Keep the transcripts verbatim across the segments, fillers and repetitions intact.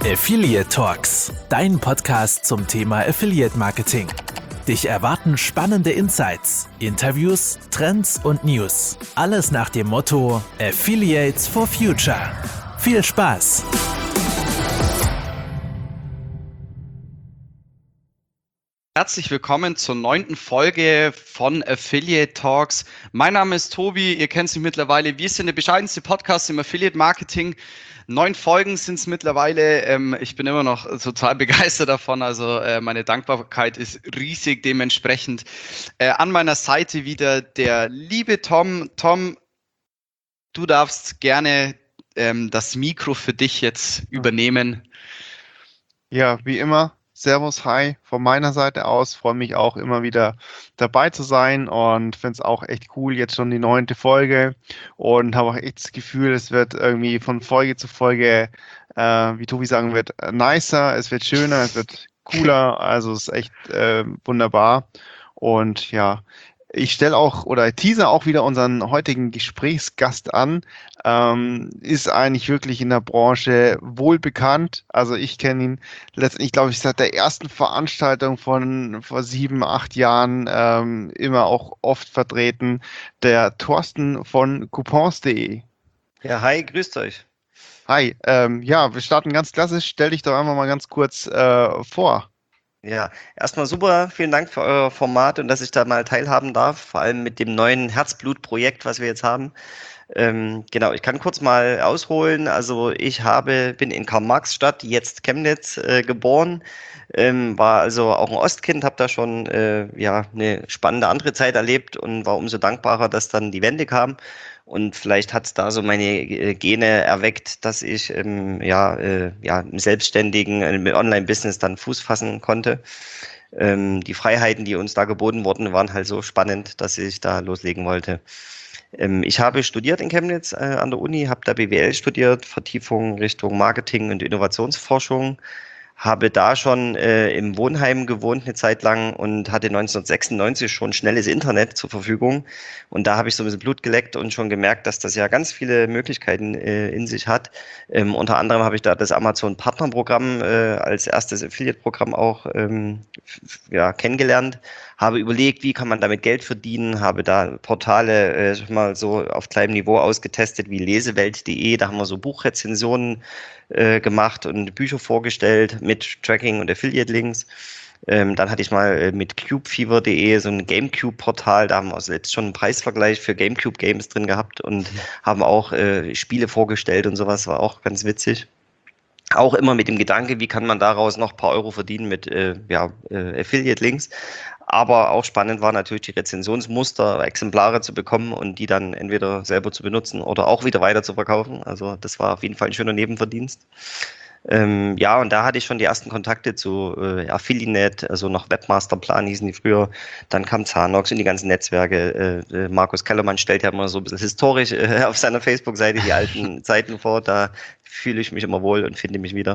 Affiliate Talks, dein Podcast zum Thema Affiliate Marketing. Dich erwarten spannende Insights, Interviews, Trends und News. Alles nach dem Motto Affiliates for Future. Viel Spaß! Herzlich willkommen zur neunten Folge von Affiliate Talks. Mein Name ist Tobi, ihr kennt mich mittlerweile. Wir sind der bescheidenste Podcast im Affiliate Marketing. Neun Folgen sind es mittlerweile. Ähm, ich bin immer noch total begeistert davon. Also äh, meine Dankbarkeit ist riesig dementsprechend. Äh, an meiner Seite wieder der liebe Tom. Tom, du darfst gerne ähm, das Mikro für dich jetzt übernehmen. Ja, wie immer. Servus, hi, von meiner Seite aus, freue mich auch immer wieder dabei zu sein und finde es auch echt cool, jetzt schon die neunte Folge und habe auch echt das Gefühl, es wird irgendwie von Folge zu Folge, äh, wie Tobi sagen wird, nicer, es wird schöner, es wird cooler, also es ist echt äh, wunderbar und ja, ich stelle auch oder teaser auch wieder unseren heutigen Gesprächsgast an. Ähm, ist eigentlich wirklich in der Branche wohl bekannt. Also ich kenne ihn letztendlich, glaube ich, seit der ersten Veranstaltung von vor sieben, acht Jahren ähm, immer auch oft vertreten. Der Thorsten von coupons punkt de. Ja, hi, grüßt euch. Hi, ähm, ja, wir starten ganz klassisch. Stell dich doch einfach mal ganz kurz äh, vor. Ja, erstmal super, vielen Dank für euer Format und dass ich da mal teilhaben darf, vor allem mit dem neuen Herzblut-Projekt, was wir jetzt haben. Ähm, genau, ich kann kurz mal ausholen. Also ich habe, bin in Karl-Marx-Stadt, jetzt Chemnitz, äh, geboren, ähm, war also auch ein Ostkind, habe da schon äh, ja eine spannende andere Zeit erlebt und war umso dankbarer, dass dann die Wende kam. Und vielleicht hat es da so meine Gene erweckt, dass ich ähm, ja, äh, ja, im selbstständigen im Online-Business dann Fuß fassen konnte. Ähm, die Freiheiten, die uns da geboten wurden, waren halt so spannend, dass ich da loslegen wollte. Ähm, ich habe studiert in Chemnitz äh, an der Uni, habe da B W L studiert, Vertiefung Richtung Marketing und Innovationsforschung. Habe da schon äh, im Wohnheim gewohnt eine Zeit lang und hatte neunzehnhundertsechsundneunzig schon schnelles Internet zur Verfügung. Und da habe ich so ein bisschen Blut geleckt und schon gemerkt, dass das ja ganz viele Möglichkeiten äh, in sich hat. Ähm, unter anderem habe ich da das Amazon-Partnerprogramm äh, als erstes Affiliate-Programm auch ähm, ja, kennengelernt. Habe überlegt, wie kann man damit Geld verdienen, habe da Portale äh, mal so auf kleinem Niveau ausgetestet wie lesewelt punkt de. Da haben wir so Buchrezensionen äh, gemacht und Bücher vorgestellt mit Tracking und Affiliate-Links. Ähm, dann hatte ich mal äh, mit cubefever punkt de so ein Gamecube-Portal, da haben wir also jetzt schon einen Preisvergleich für Gamecube-Games drin gehabt und mhm. haben auch äh, Spiele vorgestellt und sowas, war auch ganz witzig. Auch immer mit dem Gedanke, wie kann man daraus noch ein paar Euro verdienen mit äh, ja, äh, Affiliate-Links. Aber auch spannend war natürlich die Rezensionsmuster, Exemplare zu bekommen und die dann entweder selber zu benutzen oder auch wieder weiter zu verkaufen. Also das war auf jeden Fall ein schöner Nebenverdienst. Ähm, ja, und da hatte ich schon die ersten Kontakte zu äh, Affiliate, also noch Webmasterplan hießen die früher. Dann kam Zanox und die ganzen Netzwerke. Äh, äh, Markus Kellermann stellt ja immer so ein bisschen historisch äh, auf seiner Facebook-Seite die alten Zeiten vor. Da fühle ich mich immer wohl und finde mich wieder.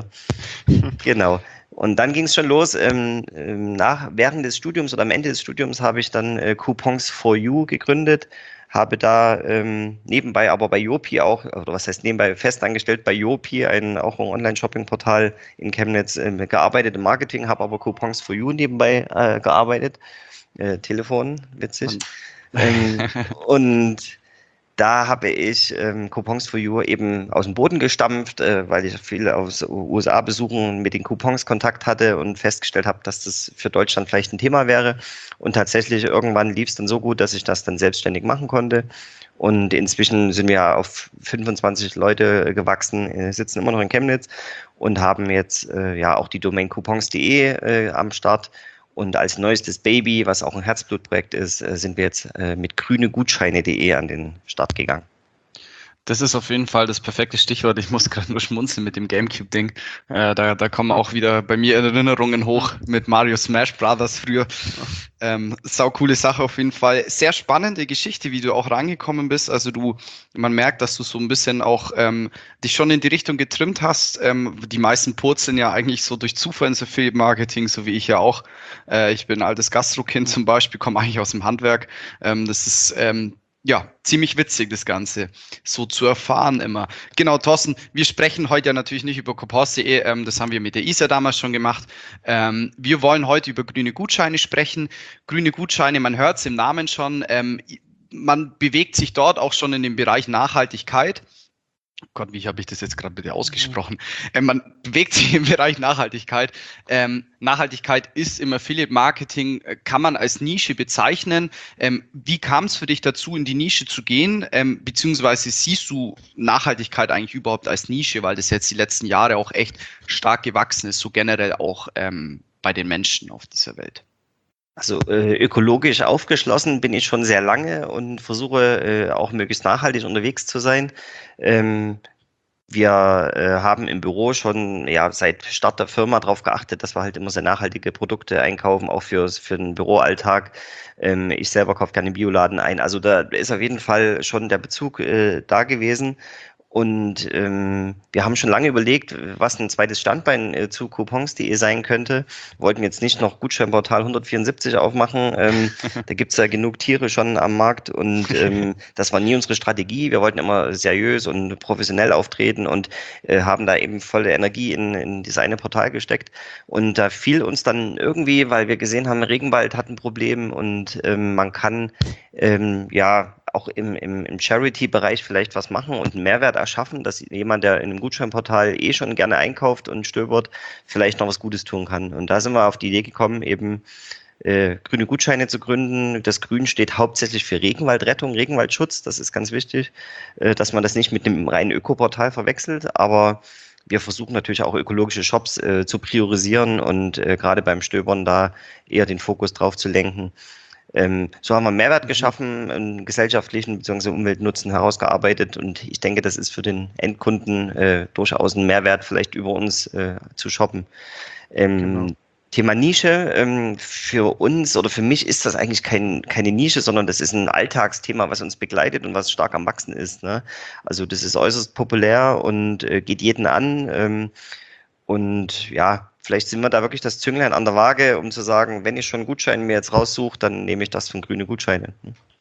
Genau. Und dann ging es schon los. Ähm, nach, während des Studiums oder am Ende des Studiums habe ich dann äh, Coupons for You gegründet. Habe da ähm, nebenbei aber bei Yopi auch, oder was heißt nebenbei festangestellt bei Yopi, ein auch ein Online-Shopping-Portal in Chemnitz, äh, gearbeitet im Marketing, habe aber Coupons for You nebenbei äh, gearbeitet. Äh, Telefon, witzig. ähm, und da habe ich ähm, Coupons for You eben aus dem Boden gestampft, äh, weil ich viele aus U S A besuchen mit den Coupons Kontakt hatte und festgestellt habe, dass das für Deutschland vielleicht ein Thema wäre. Und tatsächlich irgendwann lief es dann so gut, dass ich das dann selbstständig machen konnte. Und inzwischen sind wir auf fünfundzwanzig Leute gewachsen, äh, sitzen immer noch in Chemnitz und haben jetzt äh, ja auch die Domain coupons punkt de äh, am Start. Und als neuestes Baby, was auch ein Herzblutprojekt ist, sind wir jetzt mit grünegutscheine punkt de an den Start gegangen. Das ist auf jeden Fall das perfekte Stichwort. Ich muss gerade nur schmunzeln mit dem Gamecube-Ding. Äh, da, da kommen auch wieder bei mir Erinnerungen hoch mit Mario Smash Brothers früher. Ähm, sau coole Sache auf jeden Fall. Sehr spannende Geschichte, wie du auch reingekommen bist. Also du, man merkt, dass du so ein bisschen auch ähm, dich schon in die Richtung getrimmt hast. Ähm, die meisten purzeln ja eigentlich so durch Zufall ins Affiliate-Marketing, so wie ich ja auch. Äh, ich bin ein altes Gastrokind zum Beispiel, komme eigentlich aus dem Handwerk. Ähm, das ist ähm, Ja, ziemlich witzig, das Ganze so zu erfahren immer. Genau, Thorsten, wir sprechen heute ja natürlich nicht über Coupons punkt de, ähm, das haben wir mit der Isa damals schon gemacht. Ähm, wir wollen heute über grüne Gutscheine sprechen. Grüne Gutscheine, man hört es im Namen schon, ähm, man bewegt sich dort auch schon in dem Bereich Nachhaltigkeit. Gott, wie habe ich das jetzt gerade bitte ausgesprochen? Ähm, man bewegt sich im Bereich Nachhaltigkeit. Ähm, Nachhaltigkeit ist im Affiliate-Marketing, äh, kann man als Nische bezeichnen. Ähm, wie kam es für dich dazu, in die Nische zu gehen? Ähm, beziehungsweise siehst du Nachhaltigkeit eigentlich überhaupt als Nische, weil das jetzt die letzten Jahre auch echt stark gewachsen ist, so generell auch ähm, bei den Menschen auf dieser Welt? Also äh, ökologisch aufgeschlossen bin ich schon sehr lange und versuche äh, auch möglichst nachhaltig unterwegs zu sein. Ähm, wir äh, haben im Büro schon ja seit Start der Firma darauf geachtet, dass wir halt immer sehr nachhaltige Produkte einkaufen, auch für, für den Büroalltag. Ähm, ich selber kaufe gerne im Bioladen ein. Also da ist auf jeden Fall schon der Bezug äh, da gewesen. Und ähm, wir haben schon lange überlegt, was ein zweites Standbein äh, zu Coupons punkt de sein könnte. Wir wollten jetzt nicht noch Gutscheinportal hundertvierundsiebzig aufmachen. Ähm, da gibt's ja genug Tiere schon am Markt und ähm, das war nie unsere Strategie. Wir wollten immer seriös und professionell auftreten und äh, haben da eben volle Energie in, in dieses eine Portal gesteckt. Und da fiel uns dann irgendwie, weil wir gesehen haben, Regenwald hat ein Problem und ähm, man kann ähm, ja auch im, im, im Charity-Bereich vielleicht was machen und einen Mehrwert erschaffen, dass jemand, der in einem Gutscheinportal eh schon gerne einkauft und stöbert, vielleicht noch was Gutes tun kann. Und da sind wir auf die Idee gekommen, eben äh, grüne Gutscheine zu gründen. Das Grün steht hauptsächlich für Regenwaldrettung, Regenwaldschutz. Das ist ganz wichtig, äh, dass man das nicht mit einem reinen Ökoportal verwechselt. Aber wir versuchen natürlich auch ökologische Shops äh, zu priorisieren und äh, gerade beim Stöbern da eher den Fokus drauf zu lenken. Ähm, so haben wir Mehrwert geschaffen, einen gesellschaftlichen bzw. Umweltnutzen herausgearbeitet und ich denke, das ist für den Endkunden äh, durchaus ein Mehrwert, vielleicht über uns äh, zu shoppen. Ähm, genau. Thema Nische, ähm, für uns oder für mich ist das eigentlich kein, keine Nische, sondern das ist ein Alltagsthema, was uns begleitet und was stark am Wachsen ist. Ne? Also das ist äußerst populär und äh, geht jeden an. Ähm, und ja, vielleicht sind wir da wirklich das Zünglein an der Waage, um zu sagen, wenn ich schon einen Gutschein mir jetzt raussuche, dann nehme ich das von grüne Gutscheine.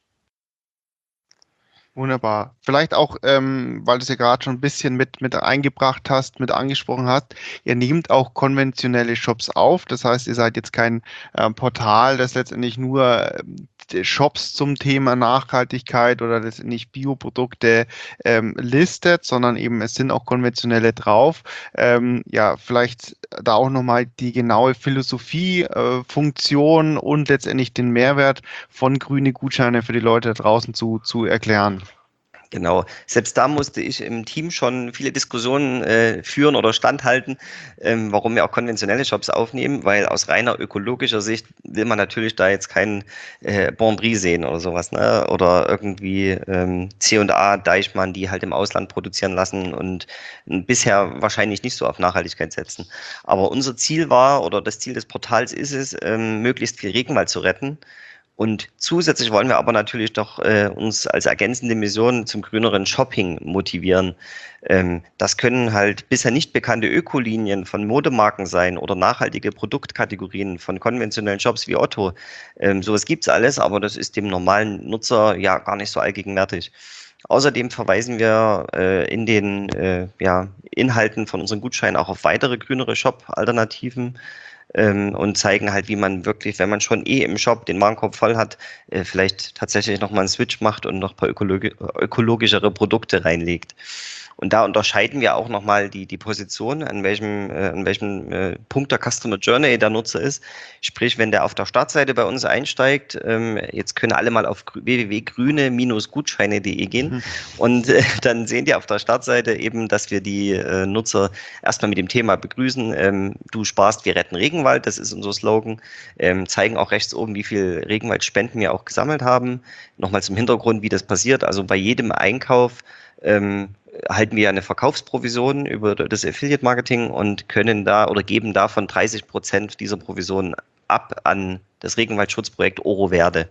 Wunderbar. Vielleicht auch, ähm, weil du es ja gerade schon ein bisschen mit, mit eingebracht hast, mit angesprochen hast, ihr nehmt auch konventionelle Shops auf. Das heißt, ihr seid jetzt kein äh, Portal, das letztendlich nur äh, Shops zum Thema Nachhaltigkeit oder letztendlich Bioprodukte ähm, listet, sondern eben es sind auch konventionelle drauf. Ähm, ja, vielleicht da auch nochmal die genaue Philosophie, äh, Funktion und letztendlich den Mehrwert von grüne Gutscheine für die Leute da draußen zu, zu erklären. Genau. Selbst da musste ich im Team schon viele Diskussionen äh, führen oder standhalten, ähm, warum wir auch konventionelle Shops aufnehmen, weil aus reiner ökologischer Sicht will man natürlich da jetzt keinen äh, Bon Brie sehen oder sowas, ne? Oder irgendwie ähm, C und A, Deichmann, die halt im Ausland produzieren lassen und bisher wahrscheinlich nicht so auf Nachhaltigkeit setzen. Aber unser Ziel war, oder das Ziel des Portals ist es, ähm, möglichst viel Regenwald zu retten. Und zusätzlich wollen wir aber natürlich doch äh, uns als ergänzende Mission zum grüneren Shopping motivieren. Ähm, das können halt bisher nicht bekannte Ökolinien von Modemarken sein oder nachhaltige Produktkategorien von konventionellen Shops wie Otto. Ähm, sowas gibt's alles, aber das ist dem normalen Nutzer ja gar nicht so allgegenwärtig. Außerdem verweisen wir äh, in den äh, ja, Inhalten von unseren Gutscheinen auch auf weitere grünere Shop-Alternativen. Ähm, und zeigen halt, wie man wirklich, wenn man schon eh im Shop den Warenkorb voll hat, äh, vielleicht tatsächlich nochmal einen Switch macht und noch ein paar ökologi- ökologischere Produkte reinlegt. Und da unterscheiden wir auch nochmal die, die Position, an welchem, äh, an welchem äh, Punkt der Customer Journey der Nutzer ist. Sprich, wenn der auf der Startseite bei uns einsteigt, ähm, jetzt können alle mal auf w w w punkt grüne Gutscheine punkt de gehen mhm. und äh, dann sehen die auf der Startseite eben, dass wir die äh, Nutzer erstmal mit dem Thema begrüßen. Ähm, du sparst, wir retten Regenwald, das ist unser Slogan. Ähm, zeigen auch rechts oben, wie viel Regenwaldspenden wir auch gesammelt haben. Nochmal zum Hintergrund, wie das passiert. Also bei jedem Einkauf ähm, halten wir eine Verkaufsprovision über das Affiliate-Marketing und können da oder geben davon dreißig Prozent dieser Provision ab an das Regenwaldschutzprojekt Oro Verde.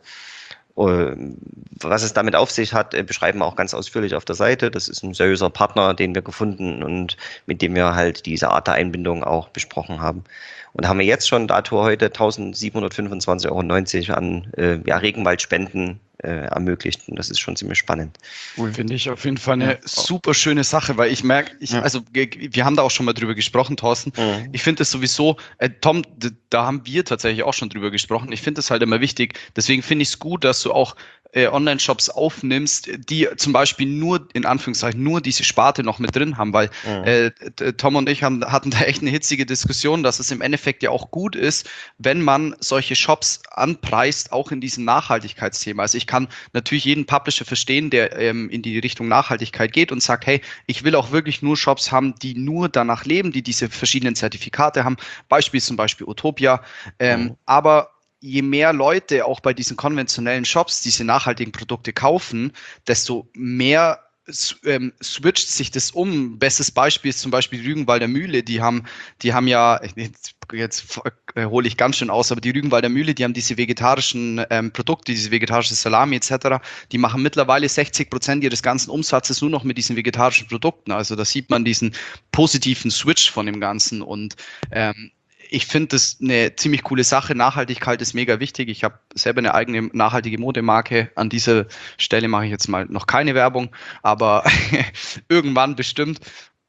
Was es damit auf sich hat, beschreiben wir auch ganz ausführlich auf der Seite. Das ist ein seriöser Partner, den wir gefunden und mit dem wir halt diese Art der Einbindung auch besprochen haben. Und haben wir jetzt schon dato heute eintausendsiebenhundertfünfundzwanzig Euro neunzig an äh, ja, Regenwaldspenden äh, ermöglicht. Und das ist schon ziemlich spannend. Cool, finde ich auf jeden Fall eine ja. super schöne Sache, weil ich merke, ich, ja. also wir haben da auch schon mal drüber gesprochen, Thorsten. Mhm. Ich finde es sowieso, äh, Tom, da haben wir tatsächlich auch schon drüber gesprochen. Ich finde es halt immer wichtig. Deswegen finde ich es gut, dass du auch äh, Online-Shops aufnimmst, die zum Beispiel nur, in Anführungszeichen, nur diese Sparte noch mit drin haben, weil mhm. äh, Tom und ich haben, hatten da echt eine hitzige Diskussion, dass es im Endeffekt ja auch gut ist, wenn man solche Shops anpreist, auch in diesem Nachhaltigkeitsthema. Also ich kann natürlich jeden Publisher verstehen, der ähm, in die Richtung Nachhaltigkeit geht und sagt, hey, ich will auch wirklich nur Shops haben, die nur danach leben, die diese verschiedenen Zertifikate haben. Beispiel zum Beispiel Utopia. Ähm, mhm. Aber je mehr Leute auch bei diesen konventionellen Shops diese nachhaltigen Produkte kaufen, desto mehr ähm, switcht sich das um. Bestes Beispiel ist zum Beispiel die Rügenwalder Mühle. Die haben, die haben ja, jetzt, jetzt äh, hole ich ganz schön aus, aber die Rügenwalder Mühle, die haben diese vegetarischen ähm, Produkte, diese vegetarische Salami et cetera. Die machen mittlerweile sechzig Prozent ihres ganzen Umsatzes nur noch mit diesen vegetarischen Produkten. Also da sieht man diesen positiven Switch von dem Ganzen und ähm, ich finde das eine ziemlich coole Sache. Nachhaltigkeit ist mega wichtig. Ich habe selber eine eigene nachhaltige Modemarke. An dieser Stelle mache ich jetzt mal noch keine Werbung, aber irgendwann bestimmt.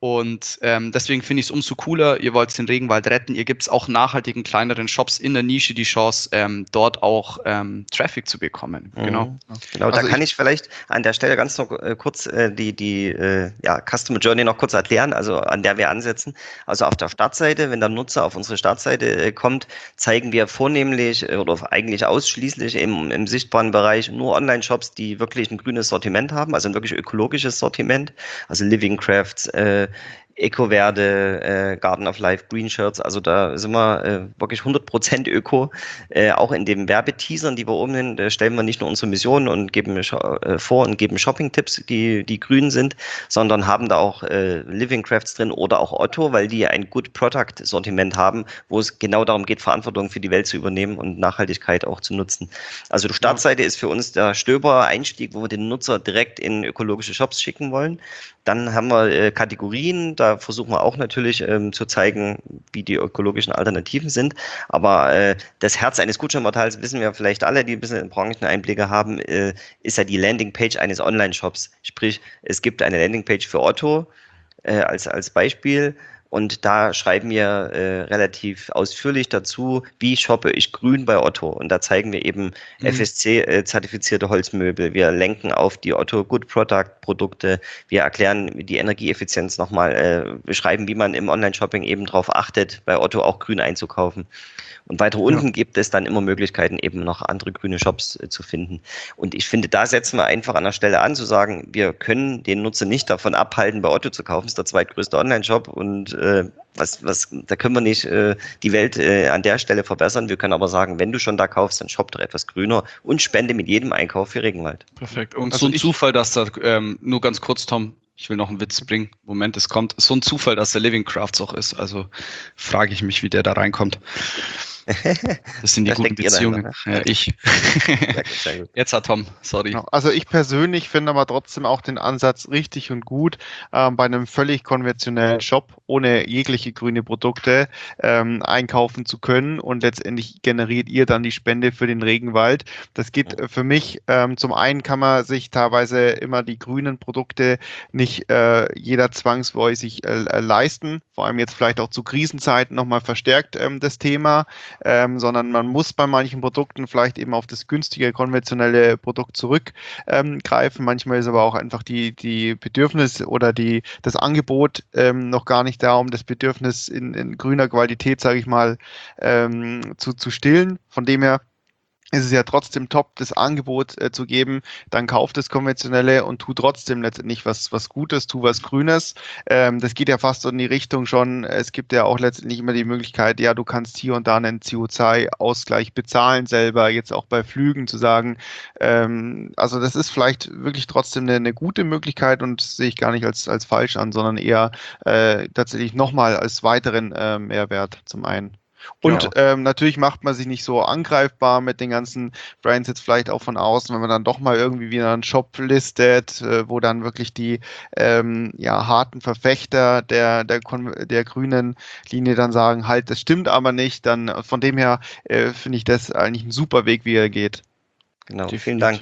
Und ähm, deswegen finde ich es umso cooler, ihr wollt den Regenwald retten, ihr gibt es auch nachhaltigen kleineren Shops in der Nische die Chance, ähm, dort auch ähm, Traffic zu bekommen. Mhm. Genau, genau also da kann ich, ich vielleicht an der Stelle ganz noch äh, kurz äh, die, die äh, ja, Customer Journey noch kurz erklären, also an der wir ansetzen. Also auf der Startseite, wenn der Nutzer auf unsere Startseite äh, kommt, zeigen wir vornehmlich äh, oder eigentlich ausschließlich im, im sichtbaren Bereich nur Online-Shops, die wirklich ein grünes Sortiment haben, also ein wirklich ökologisches Sortiment, also Living Crafts, äh, Ecoverde, äh, Garden of Life, Green Shirts, also da sind wir äh, wirklich hundert Prozent Öko. Äh, auch in den Werbeteasern, die wir oben hin, äh, stellen wir nicht nur unsere Mission und geben äh, vor und geben Shopping-Tipps, die, die grün sind, sondern haben da auch äh, Living Crafts drin oder auch Otto, weil die ein Good Product-Sortiment haben, wo es genau darum geht, Verantwortung für die Welt zu übernehmen und Nachhaltigkeit auch zu nutzen. Also die Startseite ja. ist für uns der Stöber-Einstieg, wo wir den Nutzer direkt in ökologische Shops schicken wollen. Dann haben wir äh, Kategorien, da versuchen wir auch natürlich ähm, zu zeigen, wie die ökologischen Alternativen sind. Aber äh, das Herz eines Gutscheinportals, wissen wir vielleicht alle, die ein bisschen Brancheneinblicke haben, äh, ist ja die Landingpage eines Online-Shops. Sprich, es gibt eine Landingpage für Otto äh, als, als Beispiel. Und da schreiben wir äh, relativ ausführlich dazu, wie shoppe ich grün bei Otto. Und da zeigen wir eben mhm. F S C-zertifizierte Holzmöbel. Wir lenken auf die Otto Good Product Produkte. Wir erklären die Energieeffizienz nochmal, äh, beschreiben, wie man im Online-Shopping eben darauf achtet, bei Otto auch grün einzukaufen. Und weiter unten ja. gibt es dann immer Möglichkeiten, eben noch andere grüne Shops äh, zu finden. Und ich finde, da setzen wir einfach an der Stelle an, zu sagen, wir können den Nutzer nicht davon abhalten, bei Otto zu kaufen. Das ist der zweitgrößte Online-Shop und äh, was, was, da können wir nicht äh, die Welt äh, an der Stelle verbessern. Wir können aber sagen, wenn du schon da kaufst, dann shop doch etwas grüner und spende mit jedem Einkauf für Regenwald. Perfekt. Und also so ein Zufall, dass da, ähm, nur ganz kurz, Tom, ich will noch einen Witz bringen. Moment, es kommt. So ein Zufall, dass der Living Crafts auch ist. Also frage ich mich, wie der da reinkommt. Das sind die das guten Beziehungen. Einfach, ne? Ja, ich. Sehr gut, sehr gut. Jetzt hat Tom, sorry. Also ich persönlich finde aber trotzdem auch den Ansatz richtig und gut, ähm, bei einem völlig konventionellen Shop ohne jegliche grüne Produkte ähm, einkaufen zu können und letztendlich generiert ihr dann die Spende für den Regenwald. Das geht äh, für mich, ähm, zum einen kann man sich teilweise immer die grünen Produkte nicht äh, jeder zwangsläufig äh, leisten, vor allem jetzt vielleicht auch zu Krisenzeiten nochmal verstärkt ähm, das Thema. Ähm, sondern man muss bei manchen Produkten vielleicht eben auf das günstige, konventionelle Produkt zurückgreifen. Ähm, Manchmal ist aber auch einfach die, die Bedürfnis oder die, das Angebot ähm, noch gar nicht da, um das Bedürfnis in, in grüner Qualität, sage ich mal, ähm, zu, zu stillen. Von dem her ist es ja trotzdem top, das Angebot äh, zu geben, dann kauf das Konventionelle und tu trotzdem letztendlich was, was Gutes, tu was Grünes. Ähm, das geht ja fast so in die Richtung schon, es gibt ja auch letztendlich immer die Möglichkeit, ja, du kannst hier und da einen C O zwei Ausgleich bezahlen selber, jetzt auch bei Flügen zu sagen, ähm, also das ist vielleicht wirklich trotzdem eine, eine gute Möglichkeit und sehe ich gar nicht als, als falsch an, sondern eher äh, tatsächlich nochmal als weiteren äh, Mehrwert zum einen. Und ja. ähm, natürlich macht man sich nicht so angreifbar mit den ganzen Brands jetzt vielleicht auch von außen, wenn man dann doch mal irgendwie wieder einen Shop listet, äh, wo dann wirklich die ähm, ja, harten Verfechter der, der, der grünen Linie dann sagen, halt, das stimmt aber nicht. Dann von dem her äh, finde ich das eigentlich ein super Weg, wie er geht. Genau, vielen Dank.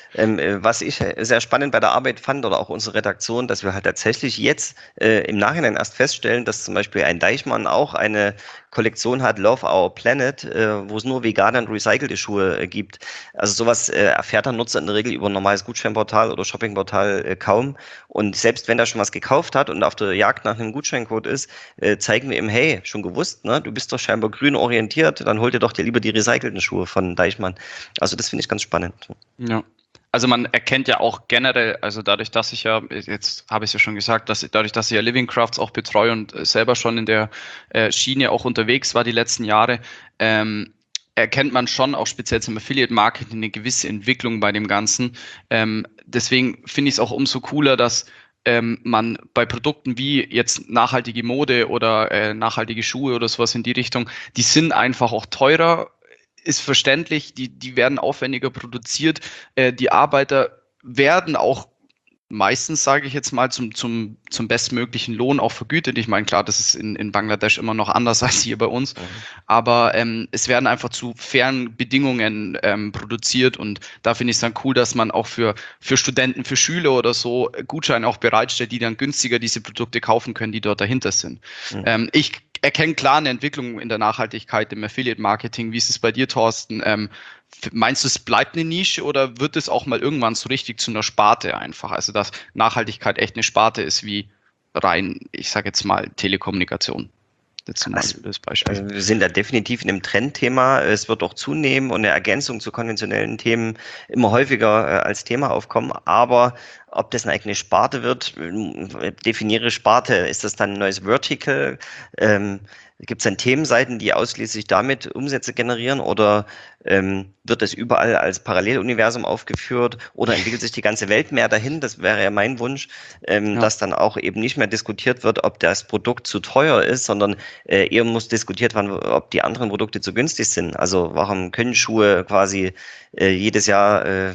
Ähm, äh, was ich äh, sehr spannend bei der Arbeit fand oder auch unsere Redaktion, dass wir halt tatsächlich jetzt äh, im Nachhinein erst feststellen, dass zum Beispiel ein Deichmann auch eine Kollektion hat, Love Our Planet, äh, wo es nur vegane und recycelte Schuhe äh, gibt. Also sowas äh, erfährt der Nutzer in der Regel über ein normales Gutscheinportal oder Shoppingportal äh, kaum. Und selbst wenn er schon was gekauft hat und auf der Jagd nach einem Gutscheincode ist, äh, zeigen wir ihm, hey, schon gewusst, ne? Du bist doch scheinbar grün orientiert, dann hol dir doch dir lieber die recycelten Schuhe von Deichmann. Also das finde ich ganz spannend. Ja. Also man erkennt ja auch generell, also dadurch, dass ich ja, jetzt habe ich es ja schon gesagt, dass dadurch, dass ich ja Living Crafts auch betreue und selber schon in der äh, Schiene auch unterwegs war die letzten Jahre, ähm, erkennt man schon auch speziell zum Affiliate-Marketing eine gewisse Entwicklung bei dem Ganzen. Ähm, deswegen finde ich es auch umso cooler, dass ähm, man bei Produkten wie jetzt nachhaltige Mode oder äh, nachhaltige Schuhe oder sowas in die Richtung, die sind einfach auch teurer, ist verständlich, die, die werden aufwendiger produziert, äh, die Arbeiter werden auch meistens, sage ich jetzt mal, zum, zum, zum bestmöglichen Lohn auch vergütet. Ich meine, klar, das ist in, in Bangladesch immer noch anders als hier bei uns, mhm. aber ähm, es werden einfach zu fairen Bedingungen ähm, produziert und da finde ich es dann cool, dass man auch für, für Studenten, für Schüler oder so Gutscheine auch bereitstellt, die dann günstiger diese Produkte kaufen können, die dort dahinter sind. Mhm. Ähm, ich erkenne klar eine Entwicklung in der Nachhaltigkeit im Affiliate-Marketing. Wie ist es bei dir, Thorsten? Ähm, meinst du, es bleibt eine Nische oder wird es auch mal irgendwann so richtig zu einer Sparte einfach? Also, dass Nachhaltigkeit echt eine Sparte ist wie rein, ich sage jetzt mal, Telekommunikation. Das, also, das Beispiel. Wir sind da definitiv in einem Trendthema. Es wird auch zunehmen und eine Ergänzung zu konventionellen Themen immer häufiger als Thema aufkommen. Aber ob das eine eigene Sparte wird, definiere Sparte. Ist das dann ein neues Vertical? Ähm, Gibt es dann Themenseiten, die ausschließlich damit Umsätze generieren oder ähm, wird das überall als Paralleluniversum aufgeführt oder entwickelt sich die ganze Welt mehr dahin? Das wäre ja mein Wunsch, ähm, ja. dass dann auch eben nicht mehr diskutiert wird, ob das Produkt zu teuer ist, sondern äh, eher muss diskutiert werden, ob die anderen Produkte zu günstig sind. Also warum können Schuhe quasi äh, jedes Jahr äh,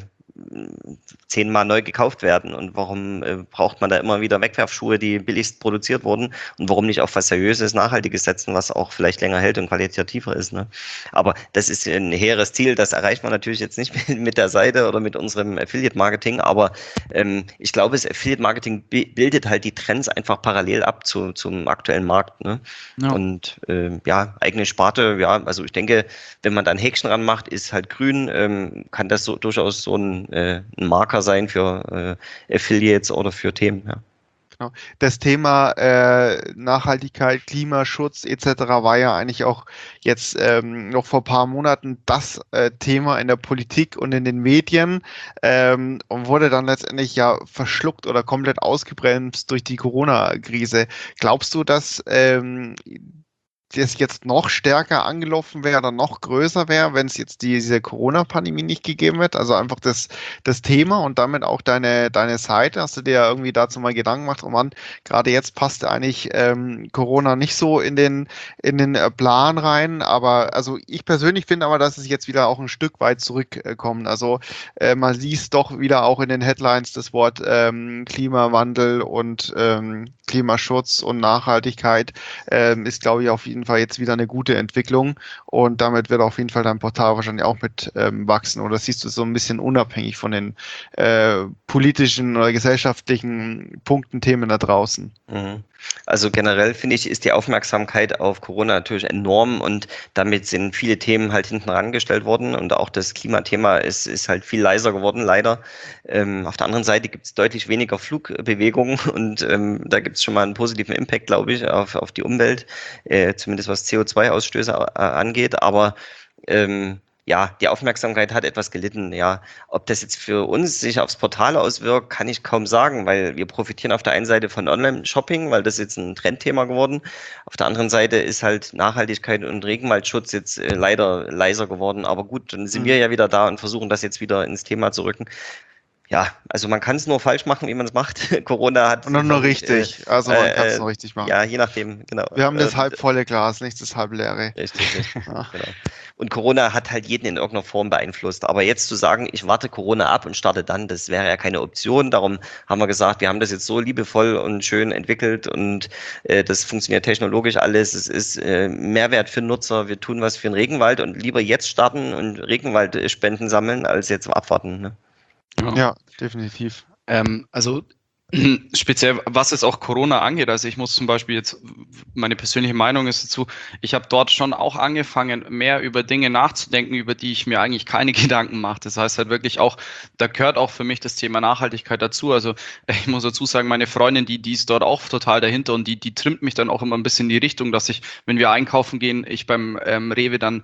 zehnmal neu gekauft werden und warum äh, braucht man da immer wieder Wegwerfschuhe, die billigst produziert wurden und warum nicht auf was Seriöses, Nachhaltiges setzen, was auch vielleicht länger hält und qualitativer ist, ne? Aber das ist ein hehres Ziel, das erreicht man natürlich jetzt nicht mit der Seite oder mit unserem Affiliate-Marketing, aber ähm, ich glaube, das Affiliate-Marketing bildet halt die Trends einfach parallel ab zu, zum aktuellen Markt, ne? Ja. Und äh, ja, eigene Sparte, ja, also ich denke, wenn man da ein Häkchen ranmacht, ist halt grün, ähm, kann das so durchaus so ein ein Marker sein für äh, Affiliates oder für Themen. Ja. Genau. Das Thema äh, Nachhaltigkeit, Klimaschutz et cetera war ja eigentlich auch jetzt ähm, noch vor ein paar Monaten das äh, Thema in der Politik und in den Medien ähm, und wurde dann letztendlich ja verschluckt oder komplett ausgebremst durch die Corona-Krise. Glaubst du, dass ähm, das jetzt noch stärker angelaufen wäre oder noch größer wäre, wenn es jetzt die, diese Corona-Pandemie nicht gegeben hätte? Also einfach das, das Thema und damit auch deine, deine Seite. Hast du dir irgendwie dazu mal Gedanken gemacht, oh Mann, gerade jetzt passt eigentlich ähm, Corona nicht so in den, in den Plan rein, aber also ich persönlich finde aber, dass es jetzt wieder auch ein Stück weit zurückkommt. Also äh, man liest doch wieder auch in den Headlines das Wort ähm, Klimawandel und ähm, Klimaschutz und Nachhaltigkeit ähm, ist, glaube ich, auf jeden Fall jetzt wieder eine gute Entwicklung und damit wird auf jeden Fall dein Portal wahrscheinlich auch mit ähm, wachsen oder siehst du so ein bisschen unabhängig von den äh, politischen oder gesellschaftlichen Punkten, Themen da draußen? Mhm. Also generell finde ich, ist die Aufmerksamkeit auf Corona natürlich enorm und damit sind viele Themen halt hinten rangestellt worden und auch das Klimathema ist, ist halt viel leiser geworden, leider. Ähm, auf der anderen Seite gibt es deutlich weniger Flugbewegungen und ähm, da gibt es schon mal einen positiven Impact, glaube ich, auf, auf die Umwelt, äh, zumindest was C O zwei Ausstöße äh, angeht, aber ähm, ja, die Aufmerksamkeit hat etwas gelitten, ja. Ob das jetzt für uns sich aufs Portal auswirkt, kann ich kaum sagen, weil wir profitieren auf der einen Seite von Online-Shopping, weil das jetzt ein Trendthema geworden. Auf der anderen Seite ist halt Nachhaltigkeit und Regenwaldschutz jetzt äh, leider leiser geworden. Aber gut, dann sind mhm. wir ja wieder da und versuchen das jetzt wieder ins Thema zu rücken. Ja, also man kann es nur falsch machen, wie man es macht. Corona hat... Und nur richtig, äh, also man äh, kann es nur richtig machen. Ja, je nachdem, genau. Wir haben das halb volle Glas, nicht das halb leere. Richtig, richtig, ja. Genau. Und Corona hat halt jeden in irgendeiner Form beeinflusst. Aber jetzt zu sagen, ich warte Corona ab und starte dann, das wäre ja keine Option. Darum haben wir gesagt, wir haben das jetzt so liebevoll und schön entwickelt und äh, das funktioniert technologisch alles. Es ist äh, Mehrwert für Nutzer. Wir tun was für den Regenwald und lieber jetzt starten und Regenwaldspenden sammeln, als jetzt abwarten, ne? Ja, ja definitiv. Ähm, also speziell, was es auch Corona angeht, also ich muss zum Beispiel jetzt, meine persönliche Meinung ist dazu, ich habe dort schon auch angefangen, mehr über Dinge nachzudenken, über die ich mir eigentlich keine Gedanken mache. Das heißt halt wirklich auch, da gehört auch für mich das Thema Nachhaltigkeit dazu. Also ich muss dazu sagen, meine Freundin, die, die ist dort auch total dahinter und die, die trimmt mich dann auch immer ein bisschen in die Richtung, dass ich, wenn wir einkaufen gehen, ich beim ähm, Rewe dann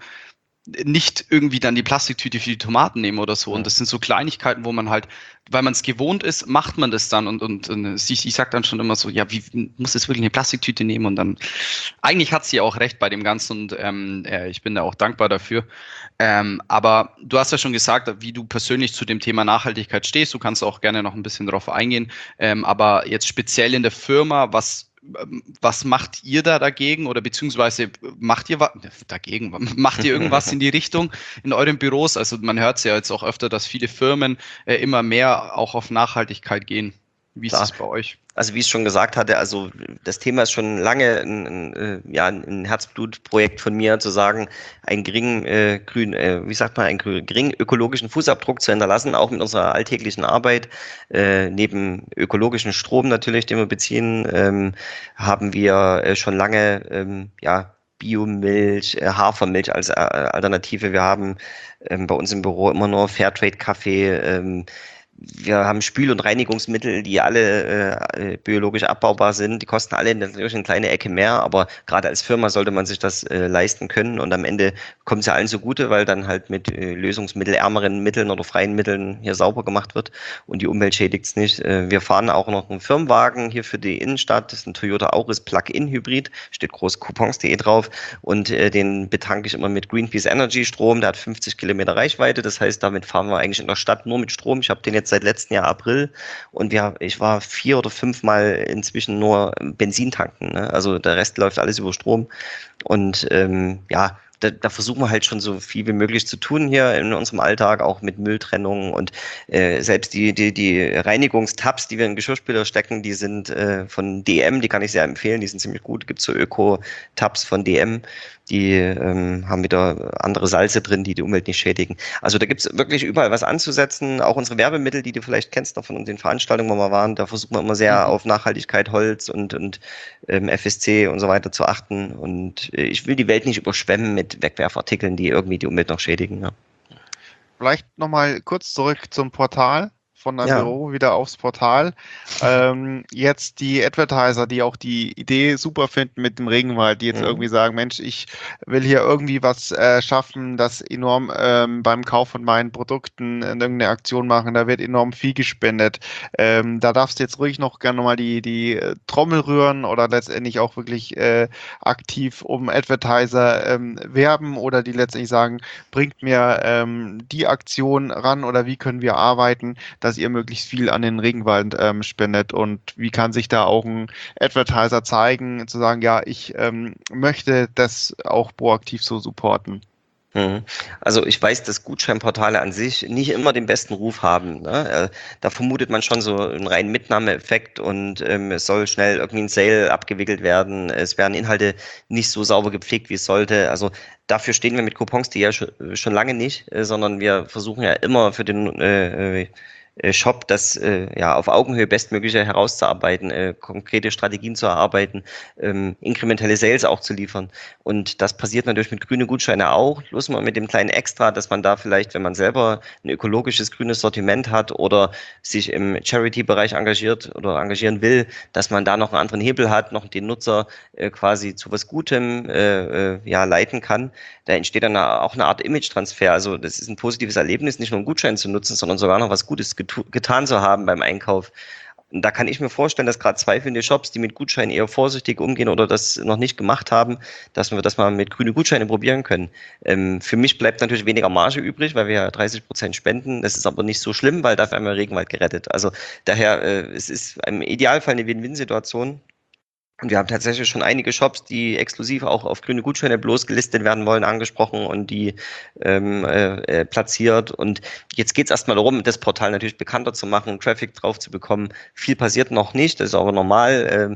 nicht irgendwie dann die Plastiktüte für die Tomaten nehmen oder so. Und das sind so Kleinigkeiten, wo man halt, weil man es gewohnt ist, macht man das dann. Und, und, und ich, ich sage dann schon immer so, ja, wie muss es wirklich eine Plastiktüte nehmen? Und dann, eigentlich hat sie auch recht bei dem Ganzen und ähm, äh, ich bin da auch dankbar dafür. Ähm, aber du hast ja schon gesagt, wie du persönlich zu dem Thema Nachhaltigkeit stehst. Du kannst auch gerne noch ein bisschen darauf eingehen. Ähm, aber jetzt speziell in der Firma, was Was macht ihr da dagegen oder beziehungsweise macht ihr was dagegen? Macht ihr irgendwas in die Richtung in euren Büros? Also man hört es ja jetzt auch öfter, dass viele Firmen äh, immer mehr auch auf Nachhaltigkeit gehen. Wie ist es bei euch? Also wie ich schon gesagt hatte, also das Thema ist schon lange ein, ein, ja, ein Herzblutprojekt von mir, zu sagen, einen geringen äh, grün, äh, wie sagt man, einen geringen ökologischen Fußabdruck zu hinterlassen, auch mit unserer alltäglichen Arbeit. Äh, neben ökologischen Strom natürlich, den wir beziehen, ähm, haben wir äh, schon lange ähm, ja Biomilch, äh, Hafermilch als äh, Alternative. Wir haben ähm, bei uns im Büro immer nur Fairtrade-Kaffee. Ähm, Wir haben Spül- und Reinigungsmittel, die alle äh, biologisch abbaubar sind. Die kosten alle natürlich eine kleine Ecke mehr, aber gerade als Firma sollte man sich das äh, leisten können. Und am Ende kommt es ja allen zugute, weil dann halt mit äh, lösungsmittelärmeren Mitteln oder freien Mitteln hier sauber gemacht wird und die Umwelt schädigt es nicht. Äh, wir fahren auch noch einen Firmenwagen hier für die Innenstadt. Das ist ein Toyota Auris Plug-in-Hybrid, steht groß coupons punkt de drauf. Und äh, den betanke ich immer mit Greenpeace Energy Strom. Der hat fünfzig Kilometer Reichweite. Das heißt, damit fahren wir eigentlich in der Stadt nur mit Strom. Ich habe den jetzt seit letztem Jahr April und wir, ich war vier oder fünf Mal inzwischen nur Benzin tanken. Ne? Also der Rest läuft alles über Strom und ähm, ja, da, da versuchen wir halt schon so viel wie möglich zu tun hier in unserem Alltag, auch mit Mülltrennung und äh, selbst die, die, die Reinigungstabs, die wir in Geschirrspüler stecken, die sind äh, von D M, die kann ich sehr empfehlen, die sind ziemlich gut. Gibt so Öko-Tabs von D M, die ähm, haben wieder andere Salze drin, die die Umwelt nicht schädigen. Also da gibt es wirklich überall was anzusetzen. Auch unsere Werbemittel, die du vielleicht kennst noch von den Veranstaltungen, wo wir waren, da versuchen wir immer sehr mhm. auf Nachhaltigkeit, Holz und, und ähm, F S C und so weiter zu achten. Und äh, ich will die Welt nicht überschwemmen mit Wegwerfartikeln, die irgendwie die Umwelt noch schädigen. Ja. Vielleicht nochmal kurz zurück zum Portal. Von deinem ja. Büro wieder aufs Portal. Ähm, jetzt die Advertiser, die auch die Idee super finden mit dem Regenwald, die jetzt mhm. irgendwie sagen, Mensch, ich will hier irgendwie was äh, schaffen, das enorm ähm, beim Kauf von meinen Produkten irgendeine Aktion machen, da wird enorm viel gespendet. Ähm, da darfst du jetzt ruhig noch gerne nochmal die, die Trommel rühren oder letztendlich auch wirklich äh, aktiv um Advertiser ähm, werben oder die letztendlich sagen, bringt mir ähm, die Aktion ran oder wie können wir arbeiten, dass ihr möglichst viel an den Regenwald ähm, spendet und wie kann sich da auch ein Advertiser zeigen, zu sagen, ja, ich ähm, möchte das auch proaktiv so supporten. Also ich weiß, dass Gutscheinportale an sich nicht immer den besten Ruf haben. Ne? Da vermutet man schon so einen reinen Mitnahmeeffekt und ähm, es soll schnell irgendwie ein Sale abgewickelt werden. Es werden Inhalte nicht so sauber gepflegt, wie es sollte. Also dafür stehen wir mit Coupons, die ja schon, schon lange nicht, äh, sondern wir versuchen ja immer für den äh, Shop, das äh, ja auf Augenhöhe bestmögliche herauszuarbeiten, äh, konkrete Strategien zu erarbeiten, ähm, inkrementelle Sales auch zu liefern. Und das passiert natürlich mit grünen Gutscheinen auch, bloß mal mit dem kleinen Extra, dass man da vielleicht, wenn man selber ein ökologisches grünes Sortiment hat oder sich im Charity-Bereich engagiert oder engagieren will, dass man da noch einen anderen Hebel hat, noch den Nutzer äh, quasi zu was Gutem äh, äh, ja, leiten kann. Da entsteht dann auch eine Art Image-Transfer. Also das ist ein positives Erlebnis, nicht nur einen Gutschein zu nutzen, sondern sogar noch was Gutes getan zu haben beim Einkauf. Und da kann ich mir vorstellen, dass gerade zweifelnde Shops, die mit Gutscheinen eher vorsichtig umgehen oder das noch nicht gemacht haben, dass wir das mal mit grünen Gutscheinen probieren können. Ähm, für mich bleibt natürlich weniger Marge übrig, weil wir ja dreißig Prozent spenden. Das ist aber nicht so schlimm, weil dafür haben wir Regenwald gerettet. Also daher, äh, es ist im Idealfall eine Win-Win-Situation. Und wir haben tatsächlich schon einige Shops, die exklusiv auch auf grüne Gutscheine bloß gelistet werden wollen, angesprochen und die ähm, äh, platziert. Und jetzt geht es erstmal darum, das Portal natürlich bekannter zu machen, Traffic drauf zu bekommen. Viel passiert noch nicht, das ist aber normal. Ähm,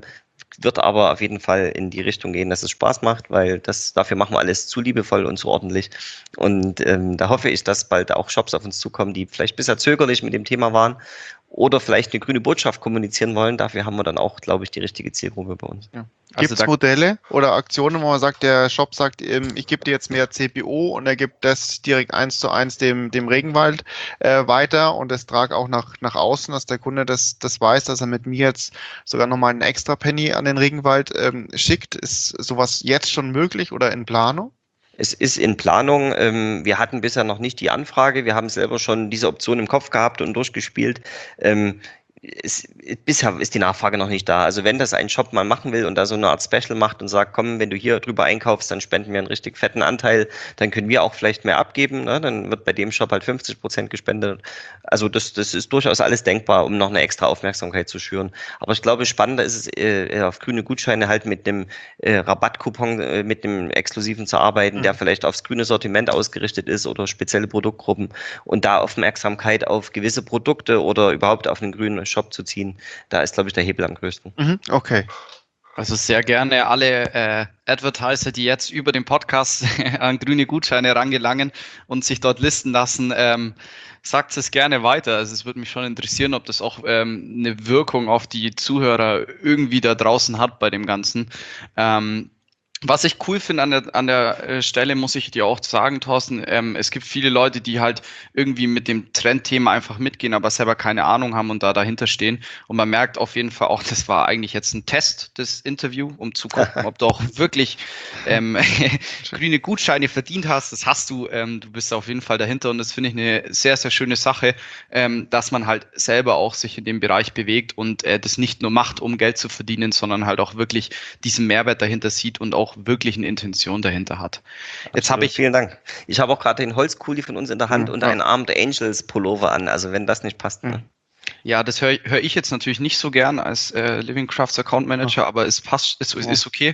wird aber auf jeden Fall in die Richtung gehen, dass es Spaß macht, weil das dafür machen wir alles zu liebevoll und zu ordentlich. Und ähm, da hoffe ich, dass bald auch Shops auf uns zukommen, die vielleicht bisher zögerlich mit dem Thema waren oder vielleicht eine grüne Botschaft kommunizieren wollen. Dafür haben wir dann auch, glaube ich, die richtige Zielgruppe bei uns. Ja. Also Gibt es Modelle oder Aktionen, wo man sagt, der Shop sagt, ähm, ich gebe dir jetzt mehr C P O und er gibt das direkt eins zu eins dem, dem Regenwald äh, weiter und das trage auch nach, nach außen, dass der Kunde das, das weiß, dass er mit mir jetzt sogar nochmal einen extra Penny an den Regenwald ähm, schickt. Ist sowas jetzt schon möglich oder in Planung? Es ist in Planung. Ähm, wir hatten bisher noch nicht die Anfrage. Wir haben selber schon diese Option im Kopf gehabt und durchgespielt. Ähm, Es, bisher ist die Nachfrage noch nicht da. Also wenn das ein Shop mal machen will und da so eine Art Special macht und sagt, komm, wenn du hier drüber einkaufst, dann spenden wir einen richtig fetten Anteil, dann können wir auch vielleicht mehr abgeben. Ne? Dann wird bei dem Shop halt fünfzig Prozent gespendet. Also das, das ist durchaus alles denkbar, um noch eine extra Aufmerksamkeit zu schüren. Aber ich glaube, spannender ist es, äh, auf grüne Gutscheine halt mit dem äh, Rabattcoupon, äh, mit dem Exklusiven zu arbeiten, mhm. der vielleicht aufs grüne Sortiment ausgerichtet ist oder spezielle Produktgruppen und da Aufmerksamkeit auf gewisse Produkte oder überhaupt auf einen grünen Shop zu ziehen, da ist, glaube ich, der Hebel am größten. Mhm, okay. Also sehr gerne alle äh, Advertiser, die jetzt über den Podcast an grüne Gutscheine rangelangen und sich dort listen lassen, ähm, sagt es gerne weiter. Also es würde mich schon interessieren, ob das auch ähm, eine Wirkung auf die Zuhörer irgendwie da draußen hat bei dem Ganzen. Ähm, Was ich cool finde an der, an der Stelle, muss ich dir auch sagen, Thorsten, ähm, es gibt viele Leute, die halt irgendwie mit dem Trendthema einfach mitgehen, aber selber keine Ahnung haben und da dahinter stehen. Und man merkt auf jeden Fall auch, das war eigentlich jetzt ein Test, das Interview, um zu gucken, ob du auch wirklich ähm, grüne Gutscheine verdient hast. Das hast du, ähm, du bist auf jeden Fall dahinter und das finde ich eine sehr, sehr schöne Sache, ähm, dass man halt selber auch sich in dem Bereich bewegt und äh, das nicht nur macht, um Geld zu verdienen, sondern halt auch wirklich diesen Mehrwert dahinter sieht und auch wirklich eine Intention dahinter hat. Jetzt habe ich. Vielen Dank. Ich habe auch gerade den Holzkuli von uns in der Hand ja, und ja. einen Armed Angels Pullover an. Also wenn das nicht passt. Ne? Ja, das höre hör ich jetzt natürlich nicht so gern als äh, Living Crafts Account Manager, aber es passt, es ist, ist okay.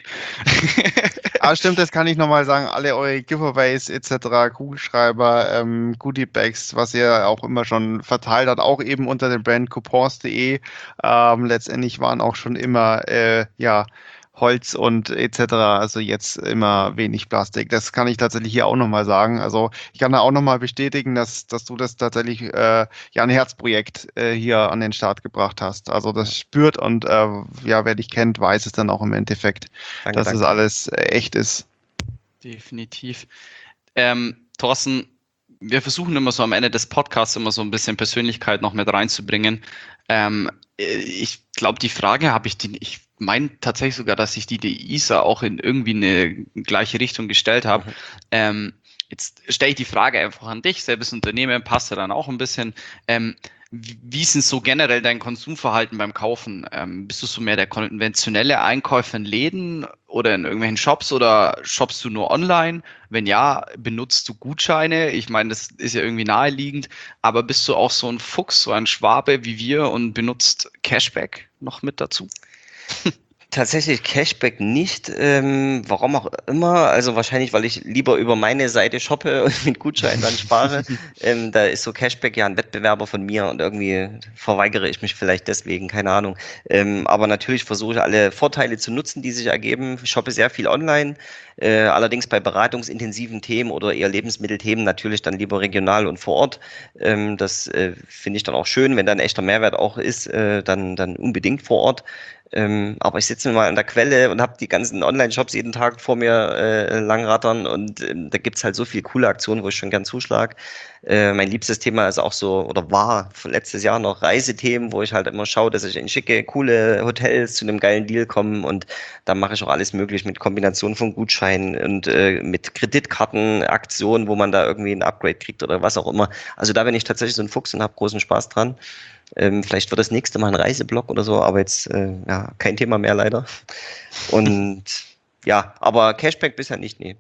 Ah, stimmt, das kann ich nochmal sagen. Alle eure Giveaways et cetera, Kugelschreiber, ähm, Goodie-Bags, was ihr auch immer schon verteilt habt, auch eben unter dem Brand coupons punkt de. Ähm, letztendlich waren auch schon immer, äh, ja, Holz und et cetera, also jetzt immer wenig Plastik. Das kann ich tatsächlich hier auch nochmal sagen. Also ich kann da auch nochmal bestätigen, dass, dass du das tatsächlich äh, ja ein Herzprojekt äh, hier an den Start gebracht hast. Also das spürt und äh, ja, wer dich kennt, weiß es dann auch im Endeffekt, danke, dass es das alles äh, echt ist. Definitiv. Ähm, Thorsten, wir versuchen immer so am Ende des Podcasts immer so ein bisschen Persönlichkeit noch mit reinzubringen. Ähm, ich glaube, die Frage habe ich, die, ich meine tatsächlich sogar, dass ich die der Isa auch in irgendwie eine gleiche Richtung gestellt habe. Mhm. Ähm, jetzt stelle ich die Frage einfach an dich, selbes Unternehmen, passt ja dann auch ein bisschen. Ähm, wie ist denn so generell dein Konsumverhalten beim Kaufen? Ähm, bist du so mehr der konventionelle Einkäufer in Läden oder in irgendwelchen Shops oder shoppst du nur online? Wenn ja, benutzt du Gutscheine? Ich meine, das ist ja irgendwie naheliegend, aber bist du auch so ein Fuchs, so ein Schwabe wie wir und benutzt Cashback noch mit dazu? Tatsächlich Cashback nicht, ähm, warum auch immer, also wahrscheinlich, weil ich lieber über meine Seite shoppe und mit Gutscheinen dann spare, ähm, da ist so Cashback ja ein Wettbewerber von mir und irgendwie verweigere ich mich vielleicht deswegen, keine Ahnung, ähm, aber natürlich versuche ich alle Vorteile zu nutzen, die sich ergeben, ich shoppe sehr viel online, äh, allerdings bei beratungsintensiven Themen oder eher Lebensmittelthemen natürlich dann lieber regional und vor Ort, ähm, das äh, finde ich dann auch schön, wenn da ein echter Mehrwert auch ist, äh, dann, dann unbedingt vor Ort. Ähm, aber ich sitze mir mal an der Quelle und habe die ganzen Online-Shops jeden Tag vor mir äh, langrattern und ähm, da gibt's halt so viele coole Aktionen, wo ich schon gern zuschlag. Äh, mein liebstes Thema ist auch so, oder war letztes Jahr noch Reisethemen, wo ich halt immer schaue, dass ich in schicke, coole Hotels zu einem geilen Deal komme und da mache ich auch alles möglich mit Kombination von Gutscheinen und äh, mit Kreditkartenaktionen, wo man da irgendwie ein Upgrade kriegt oder was auch immer. Also da bin ich tatsächlich so ein Fuchs und habe großen Spaß dran. Ähm, vielleicht wird das nächste Mal ein Reiseblog oder so, aber jetzt äh, ja, kein Thema mehr leider. Und ja, aber Cashback bisher nicht, nee.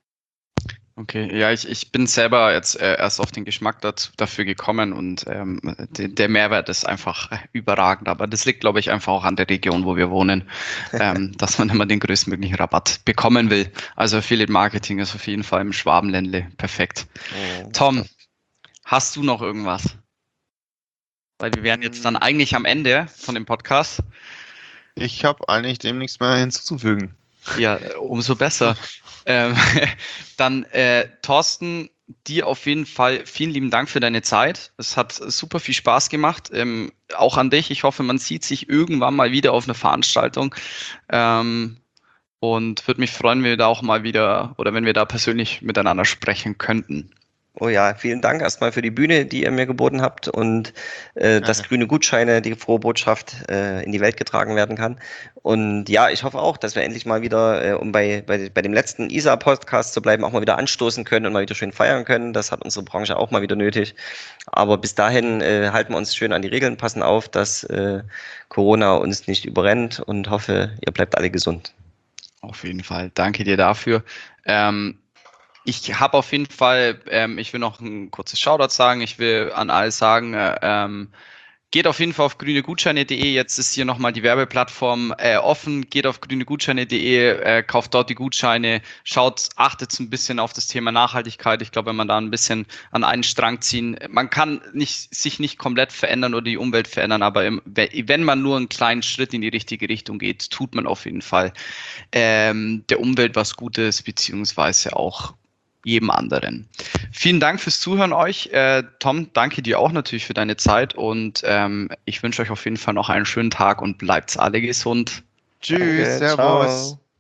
Okay, ja, ich, ich bin selber jetzt äh, erst auf den Geschmack dazu, dafür gekommen und ähm, de, der Mehrwert ist einfach überragend, aber das liegt, glaube ich, einfach auch an der Region, wo wir wohnen, ähm, dass man immer den größtmöglichen Rabatt bekommen will. Also Affiliate Marketing ist auf jeden Fall im Schwabenländle perfekt. Oh, Tom, hast du noch irgendwas? Weil wir wären jetzt dann eigentlich am Ende von dem Podcast. Ich habe eigentlich dem nichts mehr hinzuzufügen. Ja, umso besser. ähm, dann, äh, Thorsten, dir auf jeden Fall vielen lieben Dank für deine Zeit. Es hat super viel Spaß gemacht. Ähm, auch an dich. Ich hoffe, man sieht sich irgendwann mal wieder auf einer Veranstaltung. Ähm, und würde mich freuen, wenn wir da auch mal wieder oder wenn wir da persönlich miteinander sprechen könnten. Oh ja, vielen Dank erstmal für die Bühne, die ihr mir geboten habt und äh, dass grüne Gutscheine, die frohe Botschaft äh, in die Welt getragen werden kann. Und ja, ich hoffe auch, dass wir endlich mal wieder, äh, um bei, bei, bei dem letzten I S A-Podcast zu bleiben, auch mal wieder anstoßen können und mal wieder schön feiern können. Das hat unsere Branche auch mal wieder nötig. Aber bis dahin äh, halten wir uns schön an die Regeln, passen auf, dass äh, Corona uns nicht überrennt und hoffe, ihr bleibt alle gesund. Auf jeden Fall. Danke dir dafür. Ähm, Ich habe auf jeden Fall, ähm, ich will noch ein kurzes Shoutout sagen, ich will an alle sagen, äh, ähm, geht auf jeden Fall auf grüne Gutscheine punkt de, jetzt ist hier nochmal die Werbeplattform äh, offen, geht auf grüne Gutscheine punkt de, äh, kauft dort die Gutscheine, schaut, achtet ein bisschen auf das Thema Nachhaltigkeit. Ich glaube, wenn man da ein bisschen an einen Strang ziehen, man kann nicht, sich nicht komplett verändern oder die Umwelt verändern, aber im, wenn man nur einen kleinen Schritt in die richtige Richtung geht, tut man auf jeden Fall ähm, der Umwelt was Gutes, beziehungsweise auch jedem anderen. Vielen Dank fürs Zuhören euch. Äh, Tom, danke dir auch natürlich für deine Zeit und ähm, ich wünsche euch auf jeden Fall noch einen schönen Tag und bleibt alle gesund. Tschüss, Danke, Servus. ciao.